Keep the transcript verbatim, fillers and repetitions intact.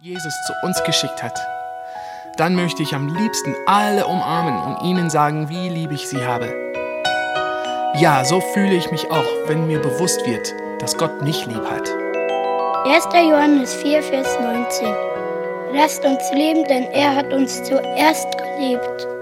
Jesus zu uns geschickt hat, dann möchte ich am liebsten alle umarmen und ihnen sagen, wie lieb ich sie habe. Ja, so fühle ich mich auch, wenn mir bewusst wird, dass Gott mich lieb hat. erster Johannes vier, Vers neunzehn. Lasst uns leben, denn er hat uns zuerst geliebt.